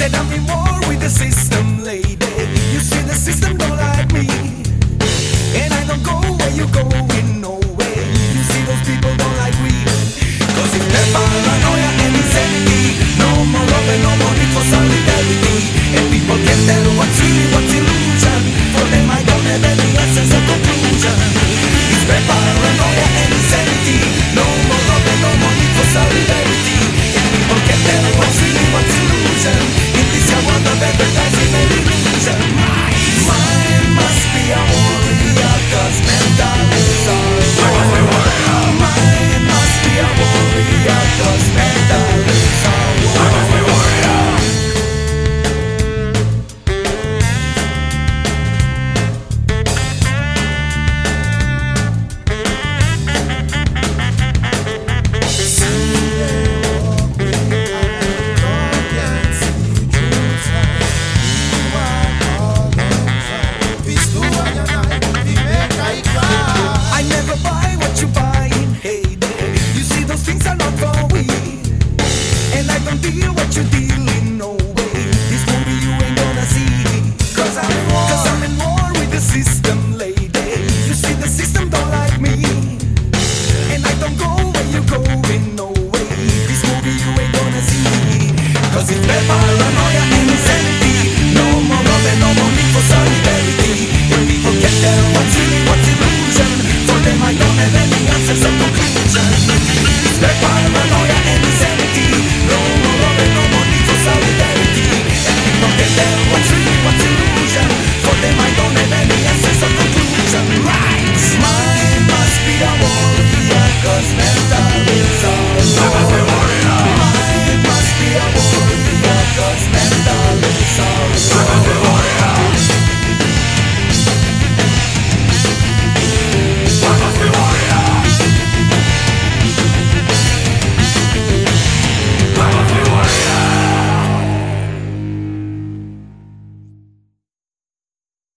Said I'm in war with the system, lady. You see the system don't like me, and I don't go where you going, no way. You see those people don't like we, cause it's their paranoia and insanity. No more love and no more need for solidarity. And people can't tell what's really what's illusion. For them I don't have any answers or conclusion. It's their paranoia and insanity. No more love and no more need for solidarity. And people can't tell what's really what's illusion. In this world of advertising and illusion. Mine must be a warrior, cause mental is our war. Mine must be a warrior, cause mental is our war. I never buy what you buying, hey there. You see those things are not for we, and I don't deal what you dealing, no way. This movie you ain't gonna see, cause I'm in war with the system, lady. You see the system don't like me, and I don't go where you going, no way. This movie you ain't gonna see, cause it's their paranoia and insanity. No more love and no more need for solidarity. And people can't tell what's really what's illusion. For them I don't have any answers or conclusion. It's their paranoia